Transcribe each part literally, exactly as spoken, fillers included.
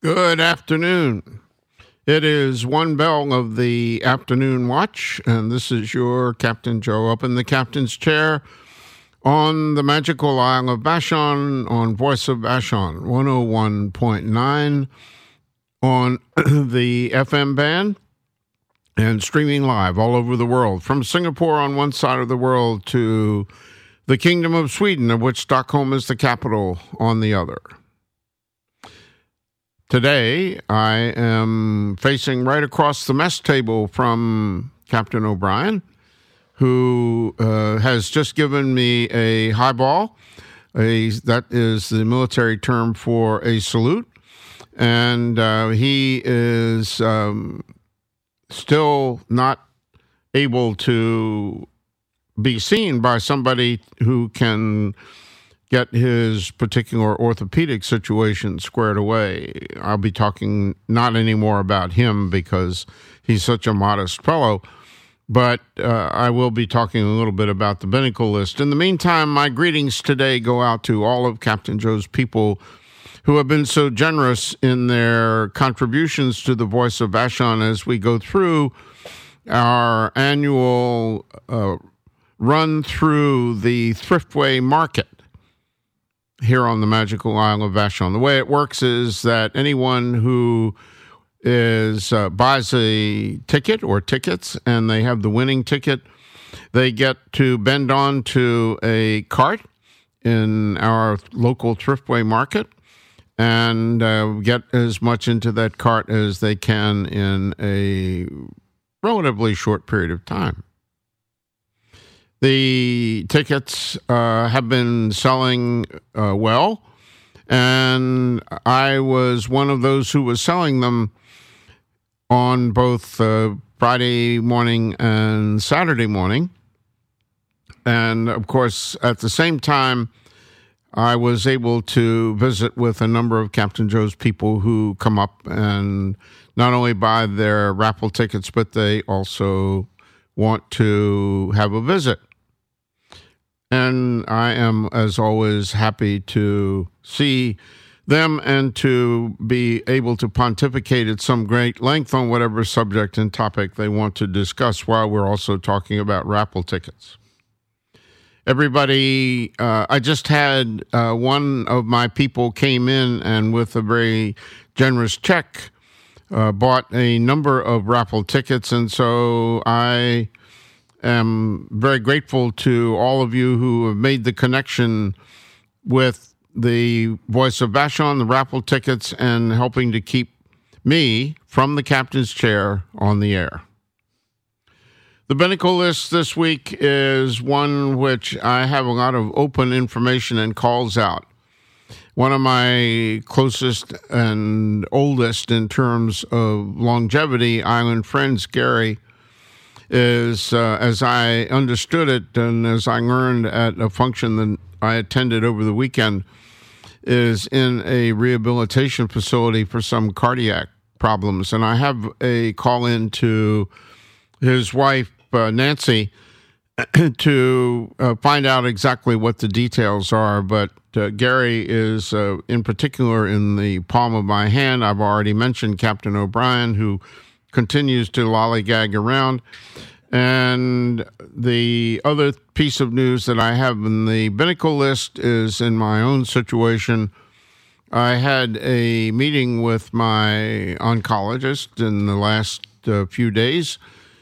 Good afternoon. It is one bell of the afternoon watch, and this is your Captain Joe up in the captain's chair on the magical Isle of Vashon on Voice of Vashon, one oh one point nine on the F M band and streaming live all over the world, from Singapore on one side of the world to the Kingdom of Sweden, of which Stockholm is the capital, on the other. Today, I am facing right across the mess table from Captain O'Brien, who uh, has just given me a highball. A, that is the military term for a salute. And uh, he is um, still not able to be seen by somebody who can get his particular orthopedic situation squared away. I'll be talking not anymore about him because he's such a modest fellow, but uh, I will be talking a little bit about the Binnacle List. In the meantime, my greetings today go out to all of Captain Joe's people who have been so generous in their contributions to the Voice of Vashon as we go through our annual uh, run through the Thriftway Market here on the magical Isle of Vashon. The way it works is that anyone who is uh, buys a ticket or tickets and they have the winning ticket, they get to bend on to a cart in our local Thriftway Market and uh, get as much into that cart as they can in a relatively short period of time. The tickets uh, have been selling uh, well, and I was one of those who was selling them on both uh, Friday morning and Saturday morning. And, of course, at the same time, I was able to visit with a number of Captain Joe's people who come up and not only buy their raffle tickets, but they also want to have a visit. And I am, as always, happy to see them and to be able to pontificate at some great length on whatever subject and topic they want to discuss while we're also talking about raffle tickets. Everybody, uh, I just had uh, one of my people came in and with a very generous check uh, bought a number of raffle tickets, and so I am very grateful to all of you who have made the connection with the Voice of Vashon, the raffle tickets, and helping to keep me from the captain's chair on the air. The Binnacle List this week is one which I have a lot of open information and calls out. One of my closest and oldest in terms of longevity island friends, Gary, is, uh, as I understood it and as I learned at a function that I attended over the weekend, is in a rehabilitation facility for some cardiac problems. And I have a call in to his wife, uh, Nancy, to uh, find out exactly what the details are. But uh, Gary is uh, in particular in the palm of my hand. I've already mentioned Captain O'Brien, who continues to lollygag around. And the other piece of news that I have in the Binnacle List is in my own situation. I had a meeting with my oncologist in the last uh, few days.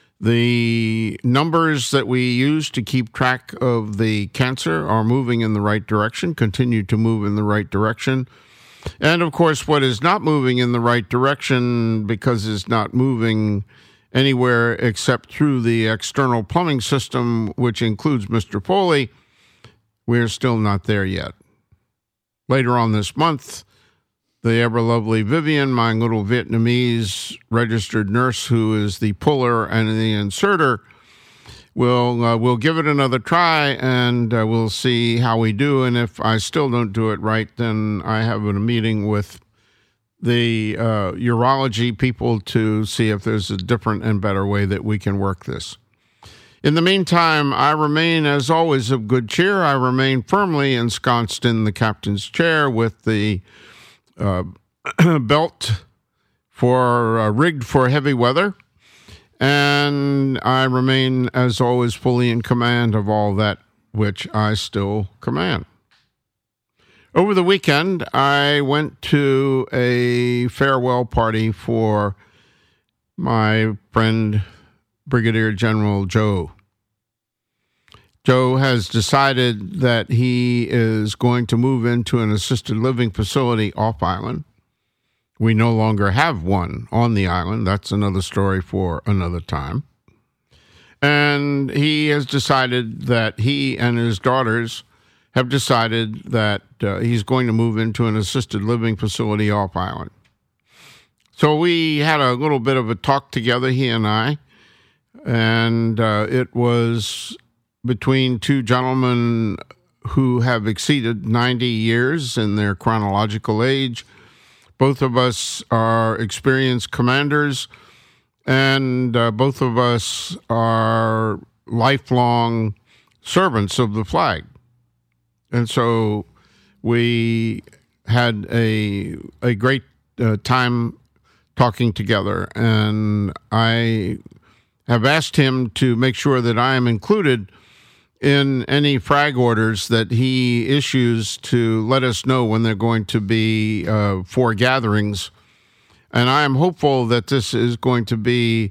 The numbers that we use to keep track of the cancer are moving in the right direction, continue to move in the right direction. And, of course, what is not moving in the right direction, because it's not moving anywhere except through the external plumbing system, which includes Mister Foley, we're still not there yet. Later on this month, the ever-lovely Vivian, my little Vietnamese registered nurse who is the puller and the inserter, We'll uh, we'll give it another try, and uh, we'll see how we do. And if I still don't do it right, then I have a meeting with the uh, urology people to see if there's a different and better way that we can work this. In the meantime, I remain, as always, of good cheer. I remain firmly ensconced in the captain's chair with the uh, built for, uh, rigged for heavy weather. And I remain, as always, fully in command of all that which I still command. Over the weekend, I went to a farewell party for my friend, Brigadier General Joe. Joe has decided that he is going to move into an assisted living facility off island. We no longer have one on the island. That's another story for another time. And he has decided that he and his daughters have decided that uh, he's going to move into an assisted living facility off island. So we had a little bit of a talk together, he and I, and uh, it was between two gentlemen who have exceeded ninety years in their chronological age. Both of us are experienced commanders, and uh, both of us are lifelong servants of the flag. And so we had a a great uh, time talking together, and I have asked him to make sure that I am included in any frag orders that he issues to let us know when they're going to be uh, for gatherings. And I am hopeful that this is going to be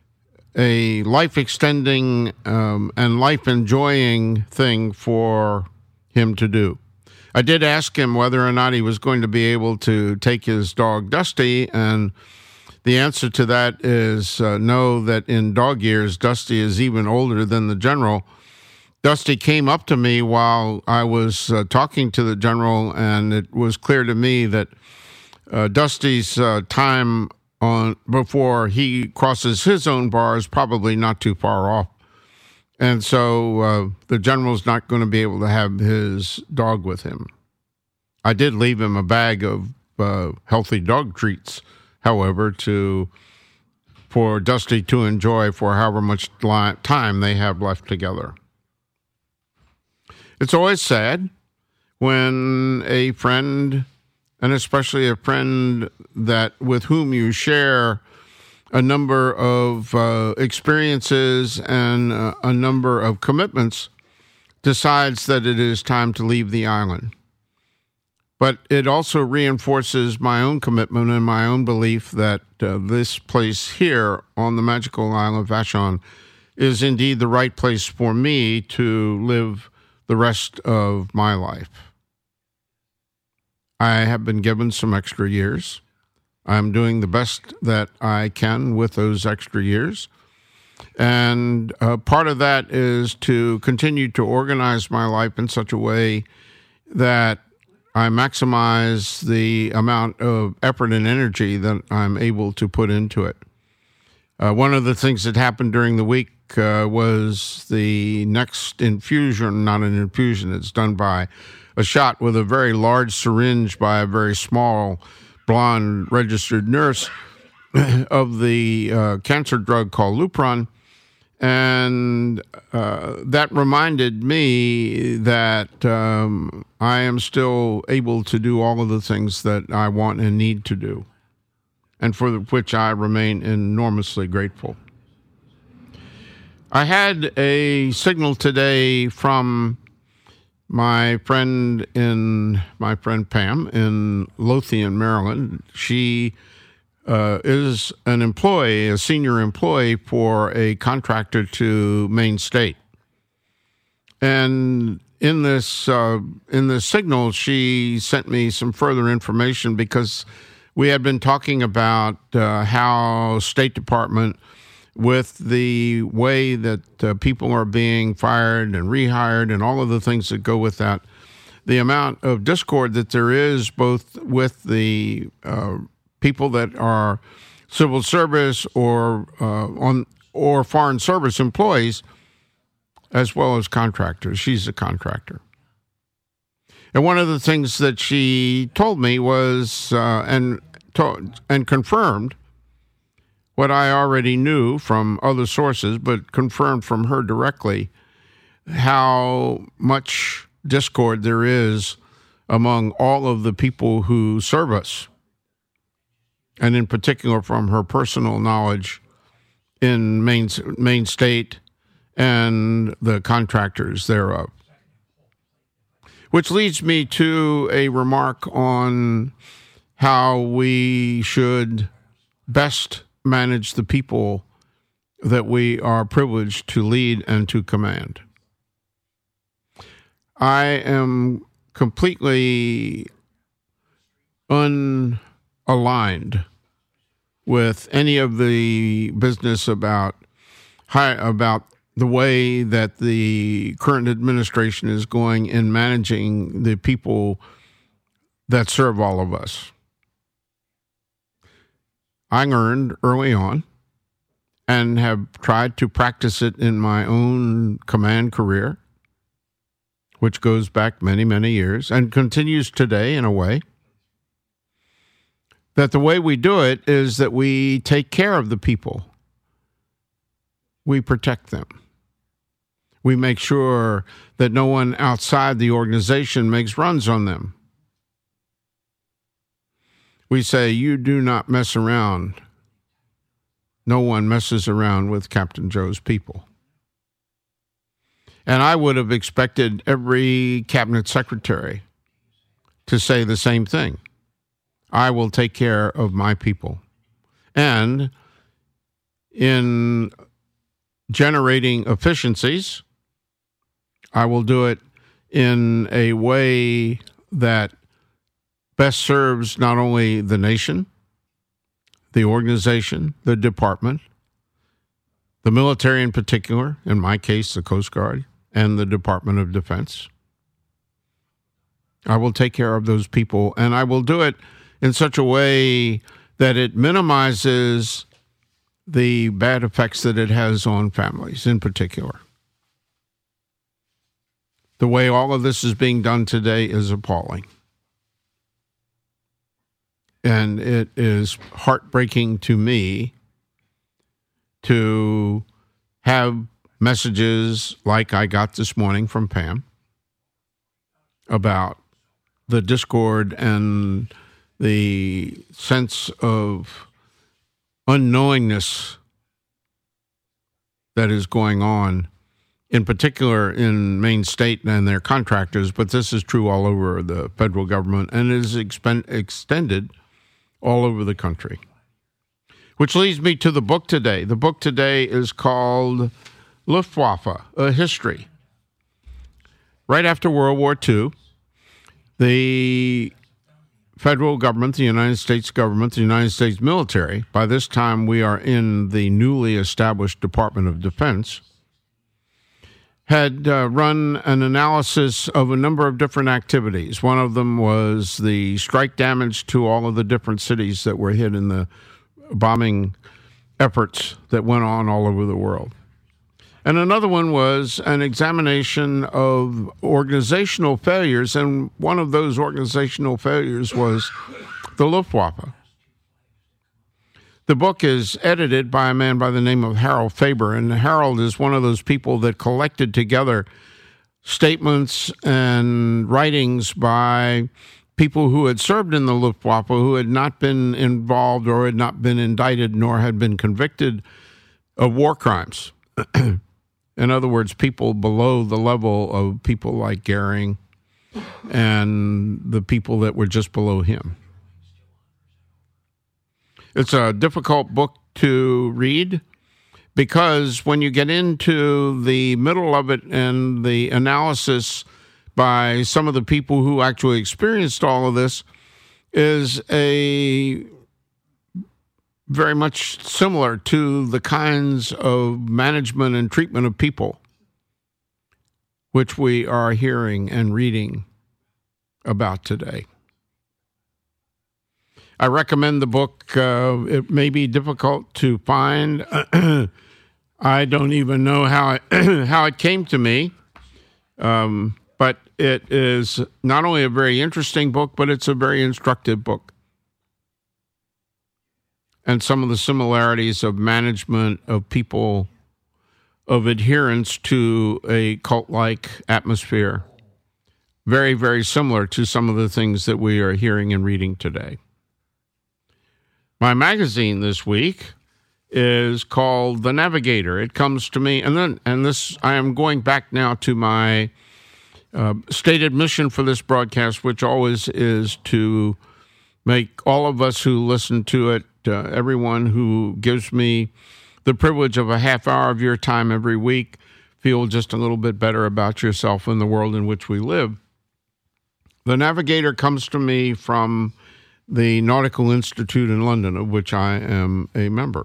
a life-extending um, and life-enjoying thing for him to do. I did ask him whether or not he was going to be able to take his dog Dusty, and the answer to that is uh, no, that in dog years, Dusty is even older than the general. Dusty came up to me while I was uh, talking to the general, and it was clear to me that uh, Dusty's uh, time on before he crosses his own bar is probably not too far off. And so uh, the general's not going to be able to have his dog with him. I did leave him a bag of uh, healthy dog treats, however, to for Dusty to enjoy for however much li- time they have left together. It's always sad when a friend, and especially a friend that with whom you share a number of uh, experiences and uh, a number of commitments, decides that it is time to leave the island. But it also reinforces my own commitment and my own belief that uh, this place here on the magical island of Vashon is indeed the right place for me to live the rest of my life. I have been given some extra years. I'm doing the best that I can with those extra years. And uh, part of that is to continue to organize my life in such a way that I maximize the amount of effort and energy that I'm able to put into it. Uh, one of the things that happened during the week uh, was the next infusion, not an infusion, it's done by a shot with a very large syringe by a very small blonde registered nurse of the uh, cancer drug called Lupron. And uh, that reminded me that um, I am still able to do all of the things that I want and need to do, and for which I remain enormously grateful. I had a signal today from my friend in my friend Pam in Lothian, Maryland. She uh, is an employee, a senior employee for a contractor to Maine State, and in this uh, in this signal, she sent me some further information because we had been talking about uh, how State Department, with the way that uh, people are being fired and rehired and all of the things that go with that, the amount of discord that there is both with the uh, people that are civil service or uh, on or foreign service employees, as well as contractors. She's a contractor. And one of the things that she told me was, uh, and to, and confirmed, what I already knew from other sources, but confirmed from her directly, how much discord there is among all of the people who serve us. and in particular from her personal knowledge in Maine, Maine State and the contractors thereof. Which leads me to a remark on how we should best manage the people that we are privileged to lead and to command. I am completely unaligned with any of the business about high, about the way that the current administration is going in managing the people that serve all of us. I learned early on and have tried to practice it in my own command career, which goes back many, many years and continues today in a way, that the way we do it is that we take care of the people. We protect them. We make sure that no one outside the organization makes runs on them. We say, you do not mess around. No one messes around with Captain Joe's people. And I would have expected every cabinet secretary to say the same thing. I will take care of my people. And in generating efficiencies, I will do it in a way that best serves not only the nation, the organization, the department, the military in particular, in my case, the Coast Guard, and the Department of Defense. I will take care of those people, and I will do it in such a way that it minimizes the bad effects that it has on families in particular. The way all of this is being done today is appalling. And it is heartbreaking to me to have messages like I got this morning from Pam about the discord and the sense of unknowingness that is going on, in particular in Maine State and their contractors, but this is true all over the federal government and is expen- extended all over the country. Which leads me to the book today. The book today is called Luftwaffe, A History. Right after World War Two, the federal government, the United States government, the United States military, by this time we are in the newly established Department of Defense, had uh, run an analysis of a number of different activities. One of them was the strike damage to all of the different cities that were hit in the bombing efforts that went on all over the world. And another one was an examination of organizational failures, and one of those organizational failures was the Luftwaffe. The book is edited by a man by the name of Harold Faber, and Harold is one of those people that collected together statements and writings by people who had served in the Luftwaffe, who had not been involved or had not been indicted nor had been convicted of war crimes. In other words, people below the level of people like Goering and the people that were just below him. It's a difficult book to read because when you get into the middle of it and the analysis by some of the people who actually experienced all of this is a very much similar to the kinds of management and treatment of people which we are hearing and reading about today. I recommend the book. Uh, it may be difficult to find. I don't even know how it, how it came to me, um, but it is not only a very interesting book, but it's a very instructive book. And some of the similarities of management of people, of adherence to a cult-like atmosphere, very, very similar to some of the things that we are hearing and reading today. My magazine this week is called The Navigator. It comes to me, and then, and this, I am going back now to my uh, stated mission for this broadcast, which always is to make all of us who listen to it, uh, everyone who gives me the privilege of a half hour of your time every week, feel just a little bit better about yourself and the world in which we live. The Navigator comes to me from the Nautical Institute in London, of which I am a member.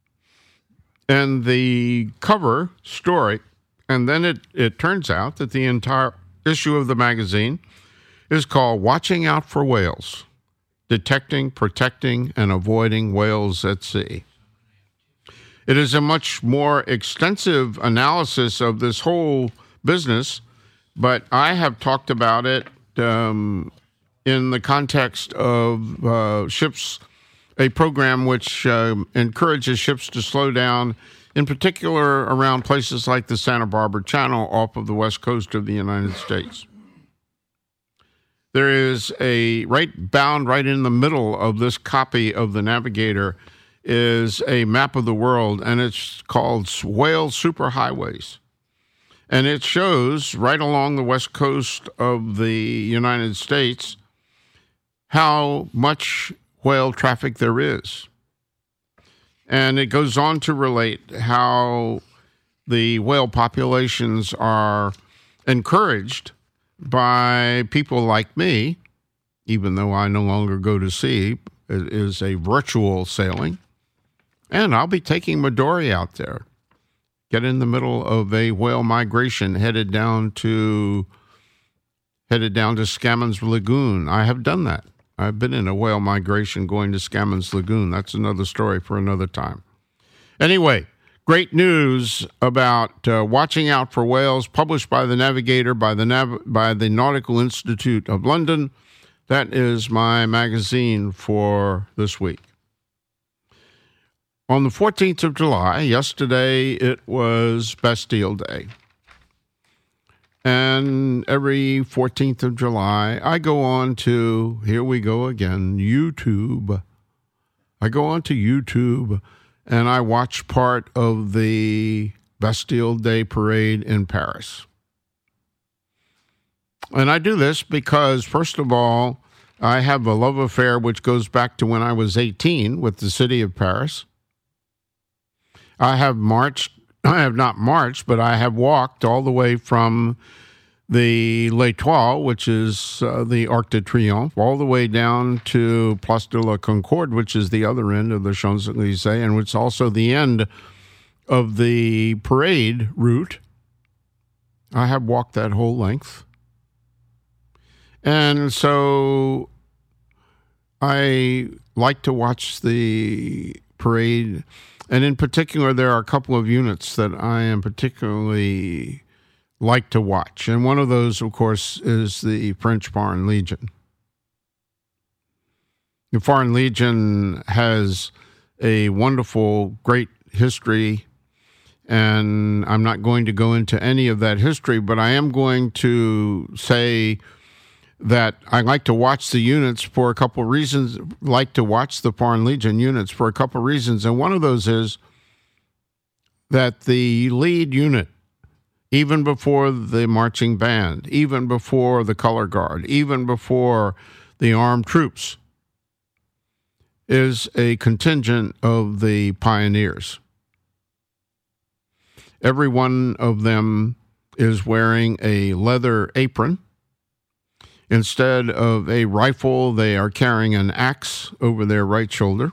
And the cover story, and then it, it turns out that the entire issue of the magazine is called Watching Out for Whales, Detecting, Protecting, and Avoiding Whales at Sea. It is a much more extensive analysis of this whole business, but I have talked about it um, in the context of uh, ships, a program which uh, encourages ships to slow down, in particular around places like the Santa Barbara Channel off of the west coast of the United States. There is a, right bound right in the middle of this copy of the Navigator is a map of the world, and it's called Whale Superhighways. And it shows right along the west coast of the United States how much whale traffic there is. And it goes on to relate how the whale populations are encouraged by people like me, even though I no longer go to sea, it is a virtual sailing. And I'll be taking Midori out there. Get in the middle of a whale migration headed down to headed down to Scammons Lagoon. I have done that. I've been in a whale migration going to Scammons Lagoon. That's another story for another time. Anyway, great news about uh, watching out for whales, published by the Navigator, by the Nav- by the Nautical Institute of London. That is my magazine for this week. On the fourteenth of July, yesterday, it was Bastille Day. And every fourteenth of July, I go on to, here we go again, YouTube. I go on to YouTube and I watch part of the Bastille Day parade in Paris. And I do this because, first of all, I have a love affair which goes back to when I was eighteen with the city of Paris. I have marched, I have not marched, but I have walked all the way from the L'Étoile, which is uh, the Arc de Triomphe, all the way down to Place de la Concorde, which is the other end of the Champs-Élysées, and which is also the end of the parade route. I have walked that whole length. And so I like to watch the parade. And in particular, there are a couple of units that I am particularly like to watch. And one of those, of course, is the French Foreign Legion. The Foreign Legion has a wonderful, great history. And I'm not going to go into any of that history, but I am going to say that I like to watch the units for a couple of reasons, like to watch the Foreign Legion units for a couple of reasons. And one of those is that the lead unit, even before the marching band, even before the color guard, even before the armed troops, is a contingent of the pioneers. Every one of them is wearing a leather apron. Instead of a rifle, they are carrying an axe over their right shoulder.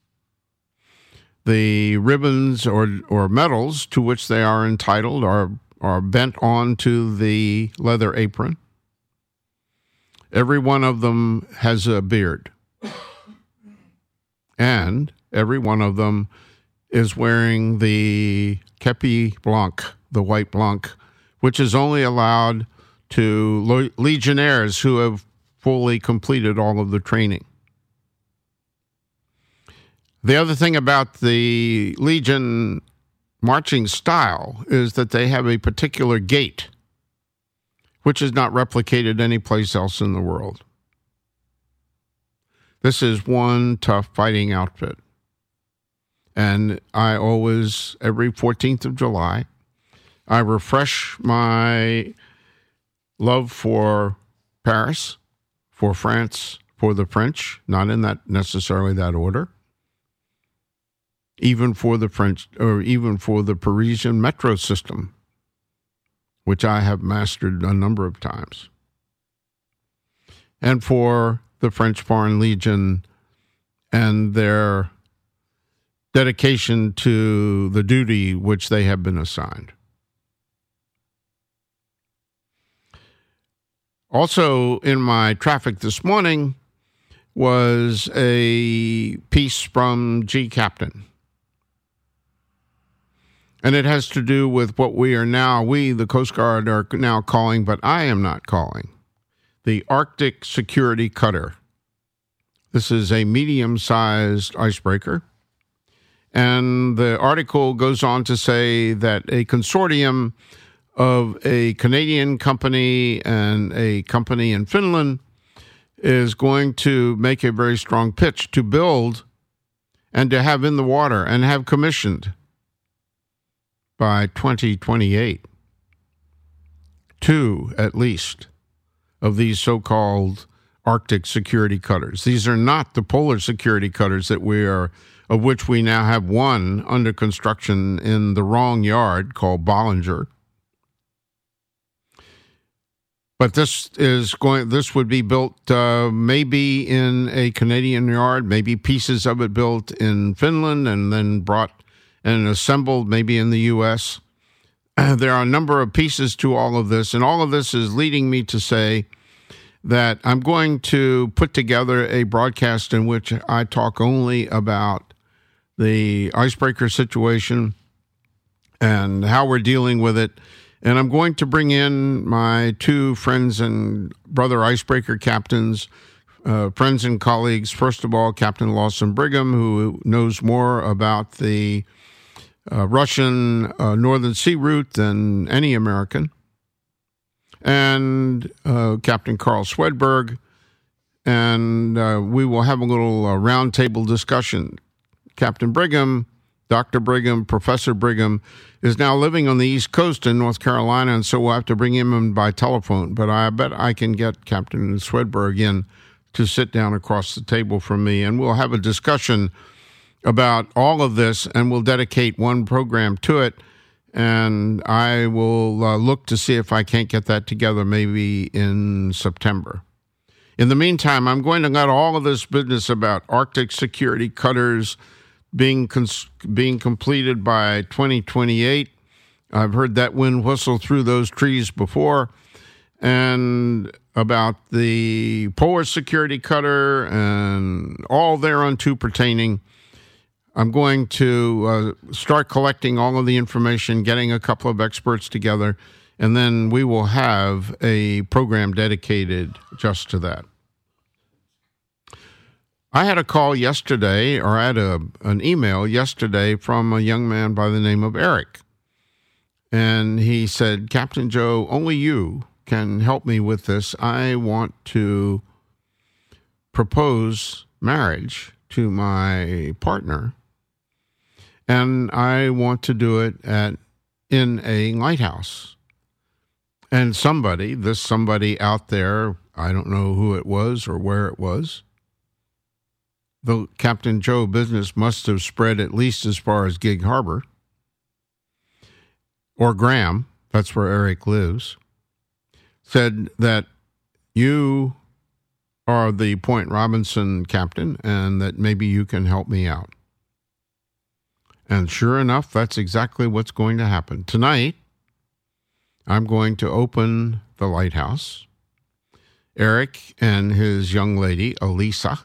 The ribbons or or medals to which they are entitled are, are bent onto the leather apron. Every one of them has a beard. And every one of them is wearing the kepi blanc, the white blanc, which is only allowed to legionnaires who have fully completed all of the training. The other thing about the Legion marching style is that they have a particular gait, which is not replicated anyplace else in the world. This is one tough fighting outfit. And I always, every fourteenth of July, I refresh my love for Paris, for France, for the French, not in that necessarily that order, even for the French, or even for the Parisian metro system, which I have mastered a number of times, and for the French Foreign Legion and their dedication to the duty which they have been assigned. Also in my traffic this morning was a piece from G Captain. And it has to do with what we are now, we, the Coast Guard, are now calling, but I am not calling, the Arctic Security Cutter. This is a medium-sized icebreaker. And the article goes on to say that a consortium of a Canadian company and a company in Finland is going to make a very strong pitch to build and to have in the water and have commissioned by twenty twenty-eight two, at least, of these so-called Arctic security cutters. These are not the polar security cutters that we are, of which we now have one under construction in the wrong yard called Bollinger. But this is going. This would be built uh, maybe in a Canadian yard, maybe pieces of it built in Finland and then brought and assembled maybe in the U S. Uh, there are a number of pieces to all of this, and all of this is leading me to say that I'm going to put together a broadcast in which I talk only about the icebreaker situation and how we're dealing with it. And I'm going to bring in my two friends and brother icebreaker captains, uh, friends and colleagues. First of all, Captain Lawson Brigham, who knows more about the uh, Russian uh, Northern Sea route than any American, and uh, Captain Carl Swedberg. And uh, we will have a little uh, roundtable discussion. Captain Brigham, Doctor Brigham, Professor Brigham, is now living on the East Coast in North Carolina, and so we'll have to bring him in by telephone. But I bet I can get Captain Swedberg in to sit down across the table from me, and we'll have a discussion about all of this, and we'll dedicate one program to it. And I will uh, look to see if I can't get that together maybe in September. In the meantime, I'm going to let all of this business about Arctic security cutters being cons- being completed by twenty twenty-eight. I've heard that wind whistle through those trees before. And about the polar security cutter and all thereunto pertaining, I'm going to uh, start collecting all of the information, getting a couple of experts together, and then we will have a program dedicated just to that. I had a call yesterday, or I had a, an email yesterday from a young man by the name of Eric. And he said, Captain Joe, only you can help me with this. I want to propose marriage to my partner, and I want to do it at in a lighthouse. And somebody, this somebody out there, I don't know who it was or where it was, the Captain Joe business must have spread at least as far as Gig Harbor or Graham, that's where Eric lives, said that you are the Point Robinson captain and that maybe you can help me out. And sure enough, that's exactly what's going to happen. Tonight, I'm going to open the lighthouse. Eric and his young lady, Elisa,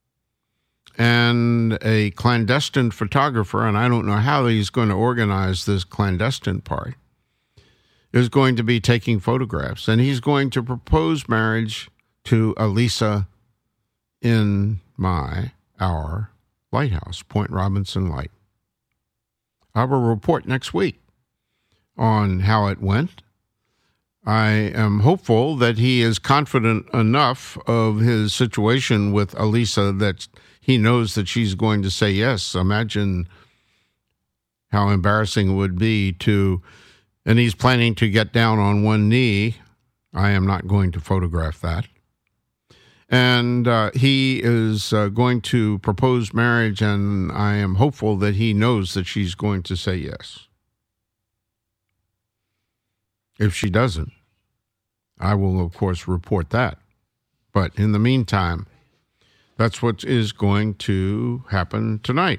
and a clandestine photographer, and I don't know how he's going to organize this clandestine part, is going to be taking photographs. And he's going to propose marriage to Elisa in my, our lighthouse, Point Robinson Light. I will report next week on how it went. I am hopeful that he is confident enough of his situation with Elisa that he knows that she's going to say yes. Imagine how embarrassing it would be to, and he's planning to get down on one knee. I am not going to photograph that. And uh, he is uh, going to propose marriage, and I am hopeful that he knows that she's going to say yes. If she doesn't, I will, of course, report that. But in the meantime, that's what is going to happen tonight.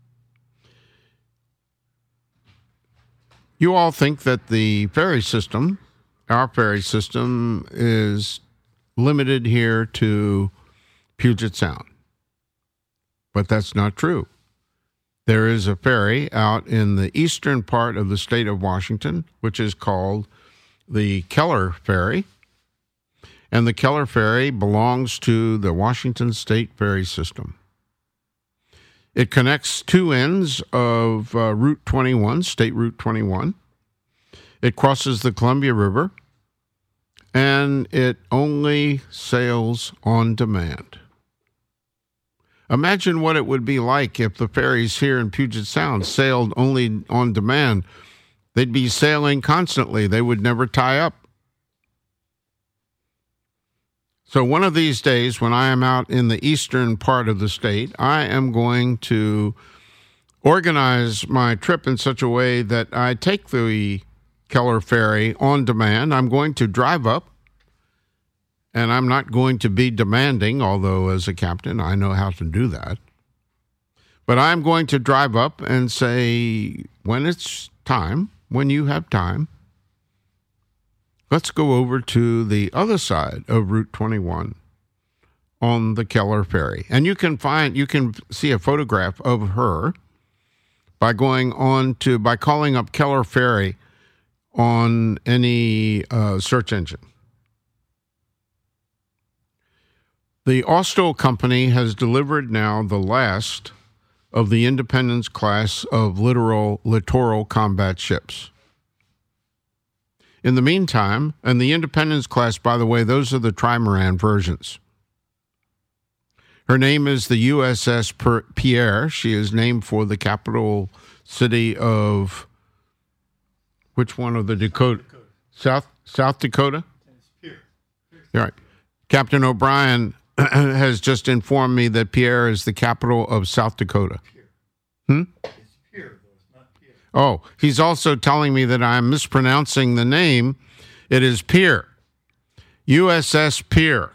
You all think that the ferry system, our ferry system, is limited here to Puget Sound. But that's not true. There is a ferry out in the eastern part of the state of Washington, which is called the Keller Ferry. And the Keller Ferry belongs to the Washington State Ferry System. It connects two ends of uh, Route twenty-one, State Route twenty-one. It crosses the Columbia River, and it only sails on demand. Imagine what it would be like if the ferries here in Puget Sound sailed only on demand. They'd be sailing constantly. They would never tie up. So one of these days, when I am out in the eastern part of the state, I am going to organize my trip in such a way that I take the Keller Ferry on demand. I'm going to drive up, and I'm not going to be demanding, although as a captain, I know how to do that. But I'm going to drive up and say, when it's time, when you have time, let's go over to the other side of Route twenty-one on the Keller Ferry. And you can find, you can see a photograph of her by going on to, by calling up Keller Ferry on any uh, search engine. The Austal Company has delivered now the last of the Independence class of littoral, littoral combat ships. In the meantime, and the Independence class, by the way, those are the trimaran versions. Her name is the U S S Pierre. She is named for the capital city of, which one of the Dakota? Dakota. South South Dakota? It's Pierre. Pierre. Right. Captain O'Brien has just informed me that Pierre is the capital of South Dakota. Pierre. Hmm? It's Pierre, though. It's not Pierre. Oh, he's also telling me that I'm mispronouncing the name. It is Pierre. U S S Pierre.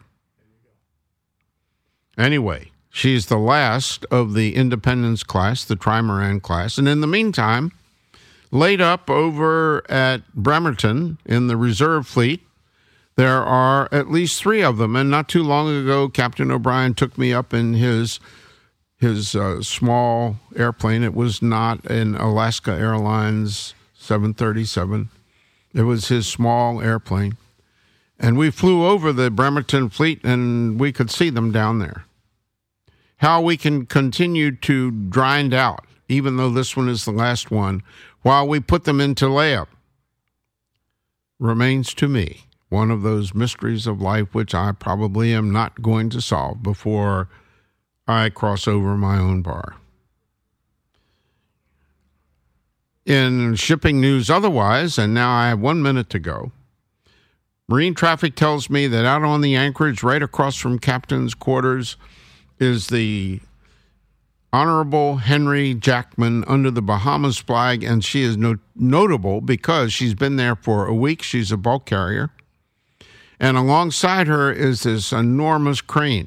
Anyway, she's the last of the Independence class, the trimaran class. And in the meantime, laid up over at Bremerton in the reserve fleet, there are at least three of them. And not too long ago, Captain O'Brien took me up in his his uh, small airplane. It was not an Alaska Airlines seven thirty-seven. It was his small airplane. And we flew over the Bremerton fleet, and we could see them down there. How we can continue to grind out, even though this one is the last one, while we put them into layup, remains to me one of those mysteries of life which I probably am not going to solve before I cross over my own bar. In shipping news otherwise, and now I have one minute to go, Marine traffic tells me that out on the anchorage right across from Captain's quarters is the Honorable Henry Jackman under the Bahamas flag, and she is no- notable because she's been there for a week. She's a bulk carrier. And alongside her is this enormous crane.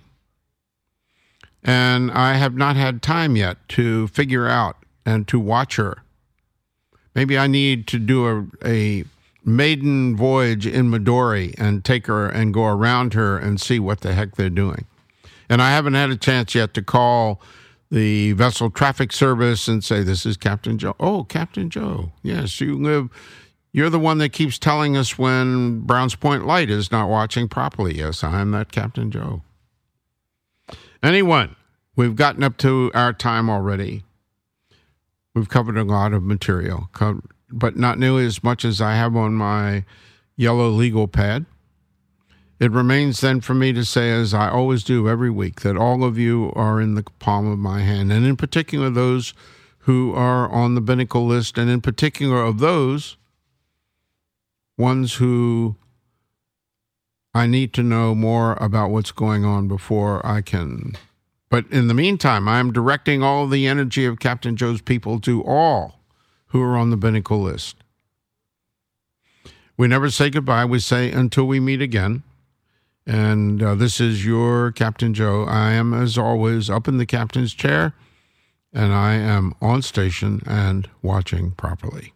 And I have not had time yet to figure out and to watch her. Maybe I need to do a, a maiden voyage in Midori and take her and go around her and see what the heck they're doing. And I haven't had a chance yet to call the Vessel Traffic Service and say, this is Captain Joe. Oh, Captain Joe. Yes, you live... You're the one that keeps telling us when Browns Point Light is not watching properly. Yes, I'm that Captain Joe. Anyone, we've gotten up to our time already. We've covered a lot of material, but not nearly as much as I have on my yellow legal pad. It remains then for me to say, as I always do every week, that all of you are in the palm of my hand, and in particular those who are on the Binnacle list, and in particular of those ones who I need to know more about what's going on before I can. But in the meantime, I am directing all the energy of Captain Joe's people to all who are on the Binnacle list. We never say goodbye. We say until we meet again. And uh, this is your Captain Joe. I am, as always, up in the captain's chair, and I am on station and watching properly.